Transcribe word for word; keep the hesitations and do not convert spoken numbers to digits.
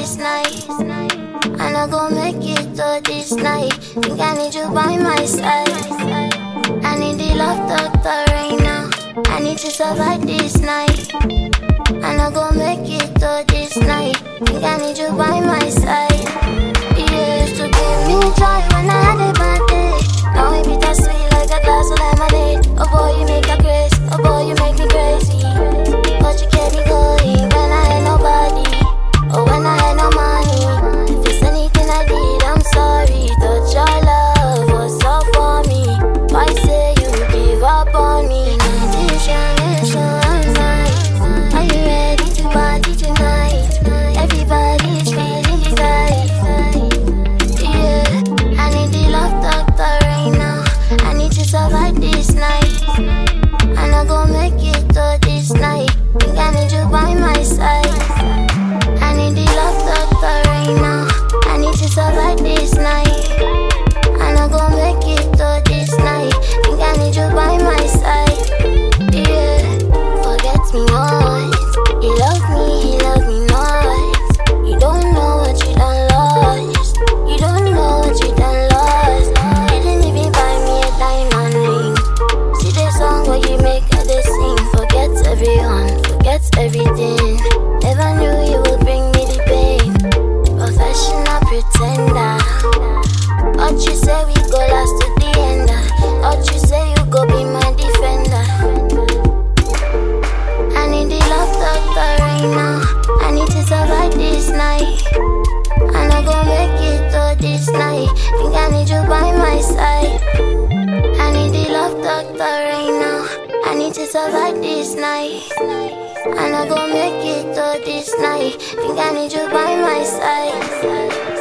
this night. And I gon' make it through this night. Think I need you by my side. I need the love doctor right now. I need to survive this night. And I gon' make it through this night. Think I need you by my side. You used to give me joy when I had a bad day. Now it be that sweet like a glass of lemonade. Oh boy, you make a craze. Oh boy, you make me crazy. But you kept me going when I had nobody. Oh, when I had no money. If it's anything I did, I'm sorry. Thought your love was all for me. Why say you give up on me? Now this young and so I'm fine. Are you ready to party tonight? Everybody's feeling the vibe. Yeah, I need the love doctor right now. I need to survive this night. And I gon' make it through this night. Think I need you by my side. I need the love doctor right now. I need to survive this night. And I gon' make it through this night. Think I need you by my side. Yeah, forget me not. You love me, you love me not. You don't know what you done lost. You don't know what you done lost. You didn't even buy me a diamond ring. See the song where you make her they sing. Forget everyone, forget everything. Never knew you would bring me the pain. Professional pretender. What you say we go last to the end. What you say you go be my defender. I need the love doctor right now. I need to survive this night. And I gon' make it through this night. Think I need you by my side. I need the love doctor right now. I need to survive this night. And I gon' make it through this night. Think I need you by my side.